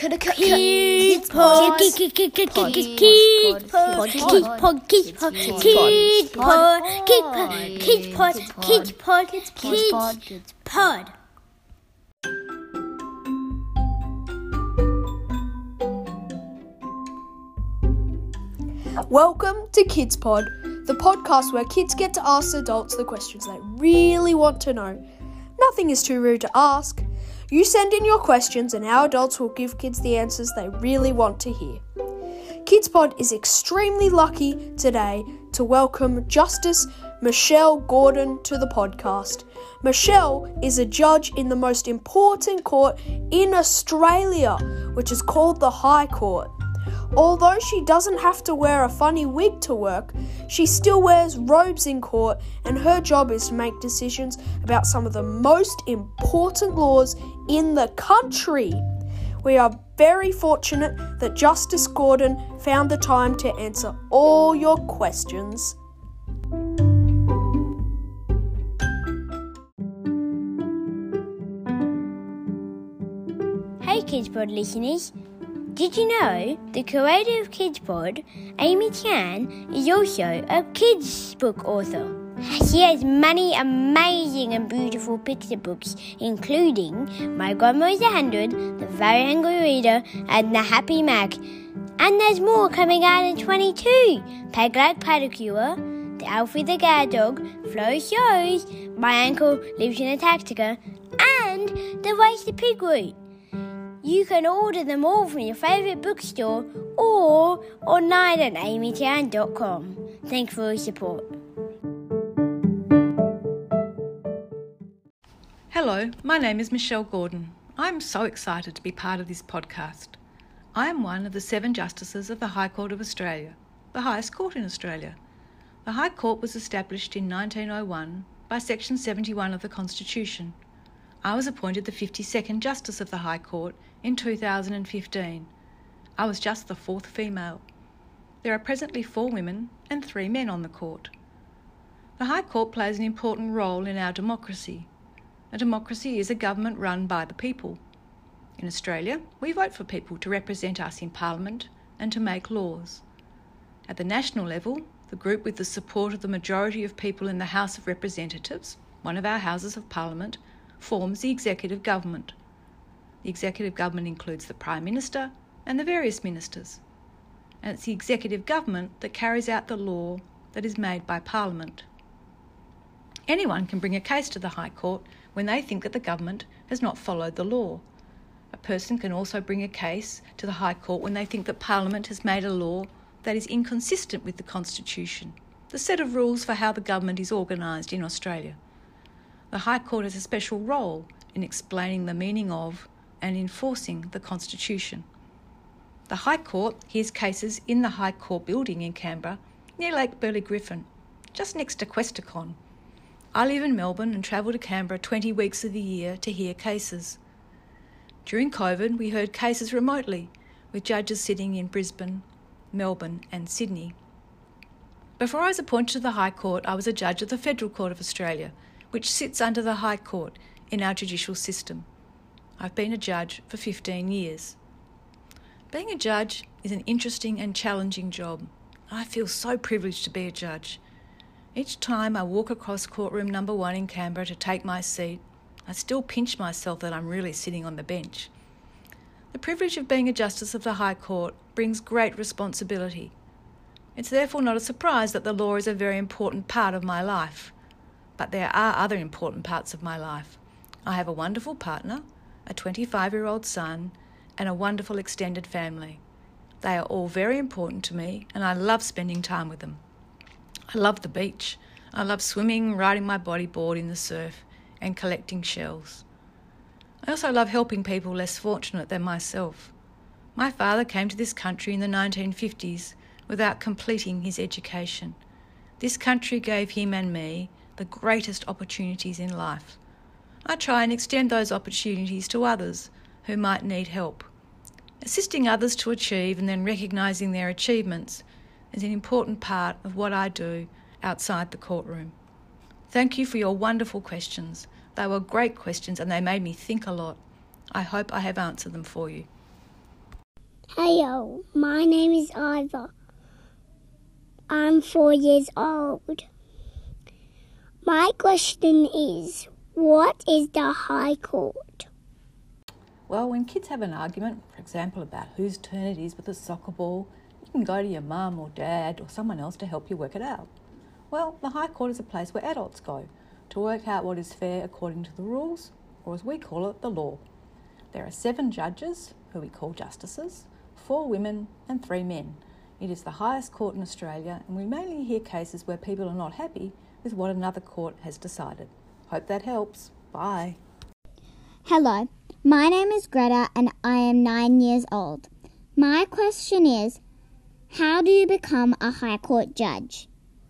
Kids Pod. Welcome to Kids Pod, the podcast where kids get to ask adults the questions they really want to know. Nothing is too rude to ask. You send in your questions and our adults will give kids the answers they really want to hear. Kids Pod is extremely lucky today to welcome Justice Michelle Gordon to the podcast. Michelle is a judge in the most important court in Australia, which is called the High Court. Although she doesn't have to wear a funny wig to work, she still wears robes in court, and her job is to make decisions about some of the most important laws in the country. We are very fortunate that Justice Gordon found the time to answer all your questions. Hey Kids Pod listeners, did you know the creator of Kids Pod, Amy Chan, is also a kids book author? She has many amazing and beautiful picture books, including My Grandma's 100, The Very Hungry Reader, and The Happy Mac. And there's more coming out in 22. Peg Like Pedicure, The Alfie the Guide Dog, Flo Shows, My Uncle Lives in Antarctica, and The Race the Pig Route. You can order them all from your favourite bookstore or online at amychan.com. Thanks for your support. Hello, my name is Michelle Gordon. I'm so excited to be part of this podcast. I am one of the 7 justices of the High Court of Australia, the highest court in Australia. The High Court was established in 1901 by Section 71 of the Constitution. I was appointed the 52nd Justice of the High Court in 2015. I was just the 4th female. There are presently 4 women and 3 men on the court. The High Court plays an important role in our democracy. A democracy is a government run by the people. In Australia, we vote for people to represent us in Parliament and to make laws. At the national level, the group with the support of the majority of people in the House of Representatives, one of our Houses of Parliament, forms the executive government. The executive government includes the Prime Minister and the various ministers. And it's the executive government that carries out the law that is made by Parliament. Anyone can bring a case to the High Court when they think that the government has not followed the law. A person can also bring a case to the High Court when they think that Parliament has made a law that is inconsistent with the Constitution, the set of rules for how the government is organised in Australia. The High Court has a special role in explaining the meaning of and enforcing the Constitution. The High Court hears cases in the High Court building in Canberra, near Lake Burley Griffin, just next to Questacon. I live in Melbourne and travel to Canberra 20 weeks of the year to hear cases. During COVID, we heard cases remotely, with judges sitting in Brisbane, Melbourne and Sydney. Before I was appointed to the High Court, I was a judge of the Federal Court of Australia, which sits under the High Court in our judicial system. I've been a judge for 15 years. Being a judge is an interesting and challenging job. I feel so privileged to be a judge. Each time I walk across courtroom number 1 in Canberra to take my seat, I still pinch myself that I'm really sitting on the bench. The privilege of being a Justice of the High Court brings great responsibility. It's therefore not a surprise that the law is a very important part of my life. But there are other important parts of my life. I have a wonderful partner, a 25-year-old son, and a wonderful extended family. They are all very important to me, and I love spending time with them. I love the beach. I love swimming, riding my bodyboard in the surf, and collecting shells. I also love helping people less fortunate than myself. My father came to this country in the 1950s without completing his education. This country gave him and me the greatest opportunities in life. I try and extend those opportunities to others who might need help. Assisting others to achieve and then recognising their achievements is an important part of what I do outside the courtroom. Thank you for your wonderful questions. They were great questions and they made me think a lot. I hope I have answered them for you. Hello, my name is Ivor. I'm 4 years old. My question is, what is the High Court? Well, when kids have an argument, for example, about whose turn it is with a soccer ball, you can go to your mum or dad or someone else to help you work it out. Well, the High Court is a place where adults go to work out what is fair according to the rules, or as we call it, the law. There are 7 judges, who we call justices, 4 women and 3 men. It is the highest court in Australia, and we mainly hear cases where people are not happy with what another court has decided. Hope that helps. Bye. Hello, my name is Greta and I am 9 years old. My question is, how do you become a High Court judge?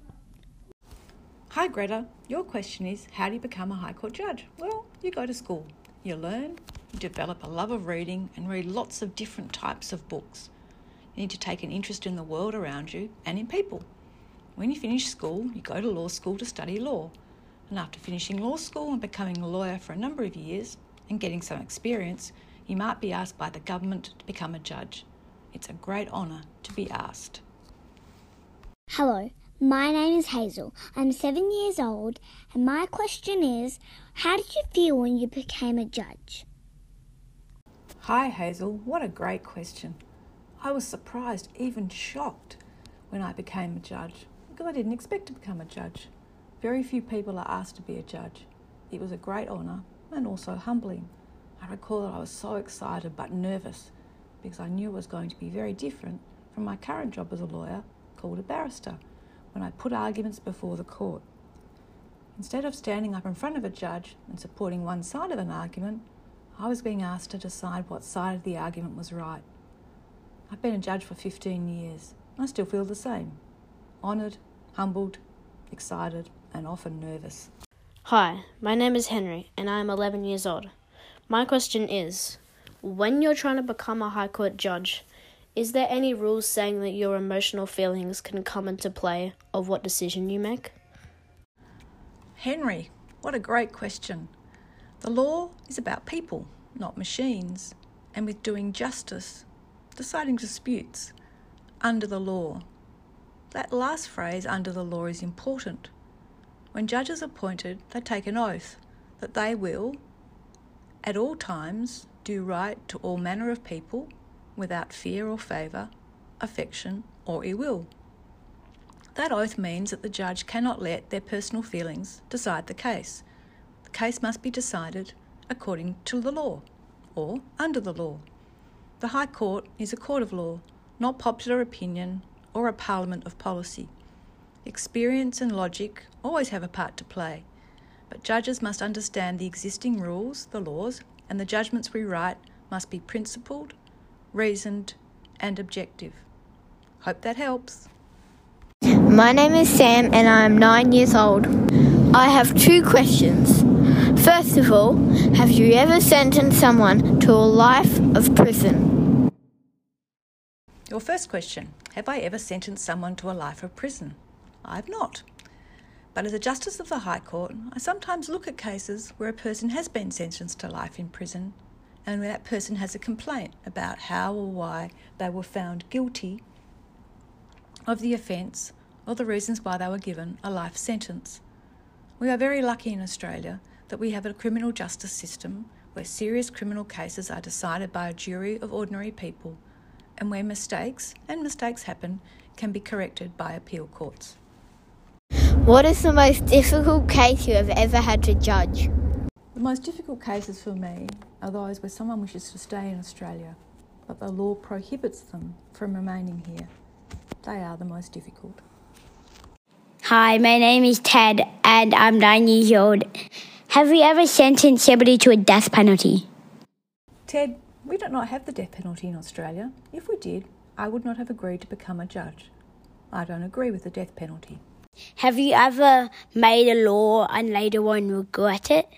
Hi Greta, your question is, how do you become a High Court judge? Well, you go to school, you learn, you develop a love of reading and read lots of different types of books. You need to take an interest in the world around you and in people. When you finish school, you go to law school to study law. And after finishing law school and becoming a lawyer for a number of years and getting some experience, you might be asked by the government to become a judge. It's a great honour to be asked. Hello, my name is Hazel. I'm 7 years old and my question is, how did you feel when you became a judge? Hi Hazel, what a great question. I was surprised, even shocked, when I became a judge, because I didn't expect to become a judge. Very few people are asked to be a judge. It was a great honour and also humbling. I recall that I was so excited but nervous because I knew it was going to be very different from my current job as a lawyer, called a barrister, when I put arguments before the court. Instead of standing up in front of a judge and supporting one side of an argument, I was being asked to decide what side of the argument was right. I've been a judge for 15 years. I still feel the same. Honoured, humbled, excited and often nervous. Hi, my name is Henry and I am 11 years old. My question is, when you're trying to become a High Court judge, is there any rules saying that your emotional feelings can come into play of what decision you make? Henry, what a great question. The law is about people, not machines, and with doing justice, deciding disputes, under the law. That last phrase, under the law, is important. When judges are appointed, they take an oath that they will, at all times, do right to all manner of people without fear or favour, affection or ill will. That oath means that the judge cannot let their personal feelings decide the case. The case must be decided according to the law, or under the law. The High Court is a court of law, not popular opinion or a parliament of policy. Experience and logic always have a part to play, but judges must understand the existing rules, the laws, and the judgments we write must be principled, reasoned, and objective. Hope that helps. My name is Sam and I am 9 years old. I have 2 questions. First of all, have you ever sentenced someone to a life of prison? Your first question, have I ever sentenced someone to a life of prison? I have not. But as a Justice of the High Court, I sometimes look at cases where a person has been sentenced to life in prison and where that person has a complaint about how or why they were found guilty of the offence or the reasons why they were given a life sentence. We are very lucky in Australia that we have a criminal justice system where serious criminal cases are decided by a jury of ordinary people and where mistakes, and mistakes happen, can be corrected by appeal courts. What is the most difficult case you have ever had to judge? The most difficult cases for me are those where someone wishes to stay in Australia, but the law prohibits them from remaining here. They are the most difficult. Hi, my name is Ted and I'm 9 years old. Have you ever sentenced somebody to a death penalty? Ted, we do not have the death penalty in Australia. If we did, I would not have agreed to become a judge. I don't agree with the death penalty. Have you ever made a law and later on regret it?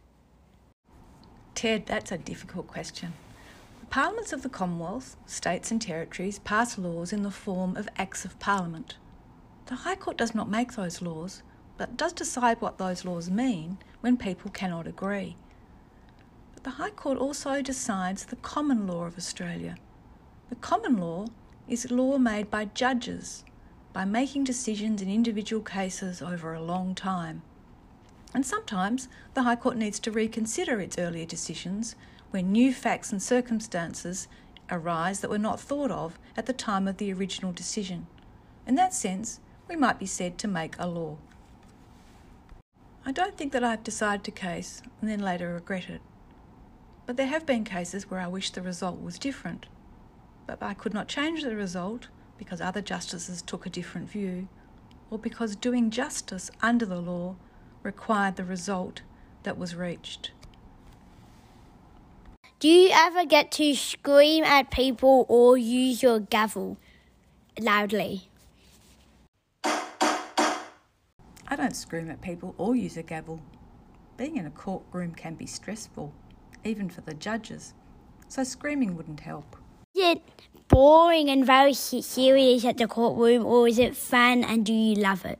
Ted, that's a difficult question. The parliaments of the Commonwealth, states and territories pass laws in the form of Acts of Parliament. The High Court does not make those laws, but does decide what those laws mean when people cannot agree. But the High Court also decides the common law of Australia. The common law is law made by judges, by making decisions in individual cases over a long time. And sometimes the High Court needs to reconsider its earlier decisions when new facts and circumstances arise that were not thought of at the time of the original decision. In that sense, we might be said to make a law. I don't think that I have decided a case and then later regret it. But there have been cases where I wish the result was different, but I could not change the result because other justices took a different view, or because doing justice under the law required the result that was reached. Do you ever get to scream at people or use your gavel loudly? I don't scream at people or use a gavel. Being in a courtroom can be stressful, even for the judges, so screaming wouldn't help. Is it boring and very serious at the courtroom, or is it fun and do you love it?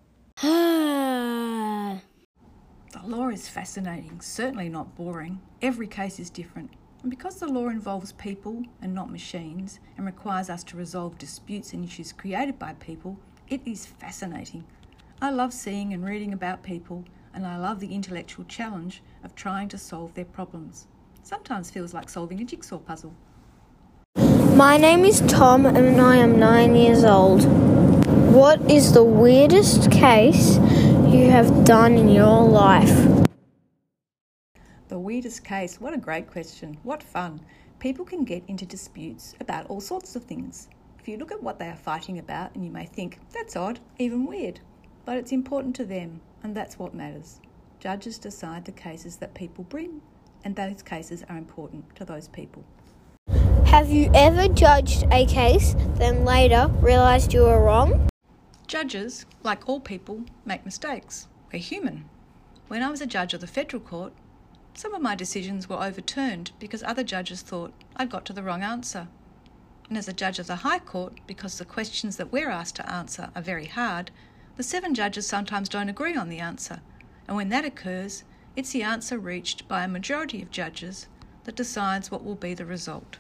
The law is fascinating, certainly not boring. Every case is different. And because the law involves people and not machines and requires us to resolve disputes and issues created by people, it is fascinating. I love seeing and reading about people, and I love the intellectual challenge of trying to solve their problems. Sometimes feels like solving a jigsaw puzzle. My name is Tom and I am 9 years old. What is the weirdest case you have done in your life? The weirdest case? What a great question. What fun. People can get into disputes about all sorts of things. If you look at what they are fighting about, and you may think, that's odd, even weird. But it's important to them, and that's what matters. Judges decide the cases that people bring, and those cases are important to those people. Have you ever judged a case, then later realised you were wrong? Judges, like all people, make mistakes. We're human. When I was a judge of the Federal Court, some of my decisions were overturned because other judges thought I'd got to the wrong answer. And as a judge of the High Court, because the questions that we're asked to answer are very hard, the 7 judges sometimes don't agree on the answer. And when that occurs, it's the answer reached by a majority of judges that decides what will be the result.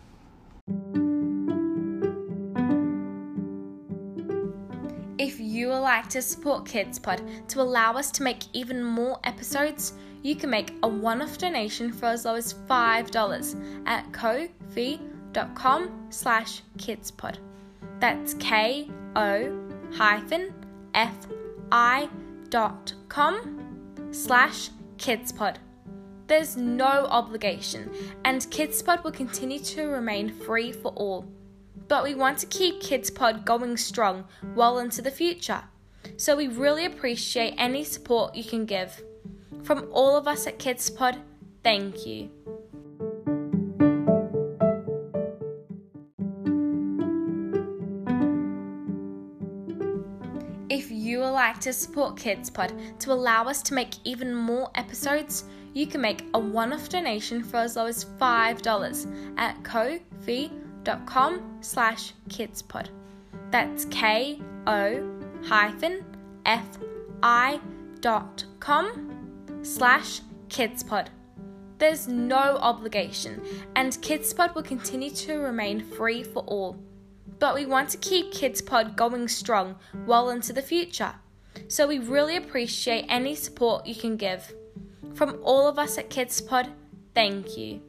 If you would like to support KidsPod to allow us to make even more episodes, you can make a one-off donation for as low as $5 at ko-fi.com/kidspod. That's ko-fi.com/kidspod. There's no obligation, and KidsPod will continue to remain free for all. But we want to keep KidsPod going strong well into the future, so we really appreciate any support you can give. From all of us at KidsPod, thank you. If you would like to support KidsPod to allow us to make even more episodes, you can make a one-off donation for as low as $5 at ko-fi.com/kidspod. That's ko-fi.com/kidspod. There's no obligation, and KidsPod will continue to remain free for all. But we want to keep KidsPod going strong well into the future, so we really appreciate any support you can give. From all of us at KidsPod, thank you.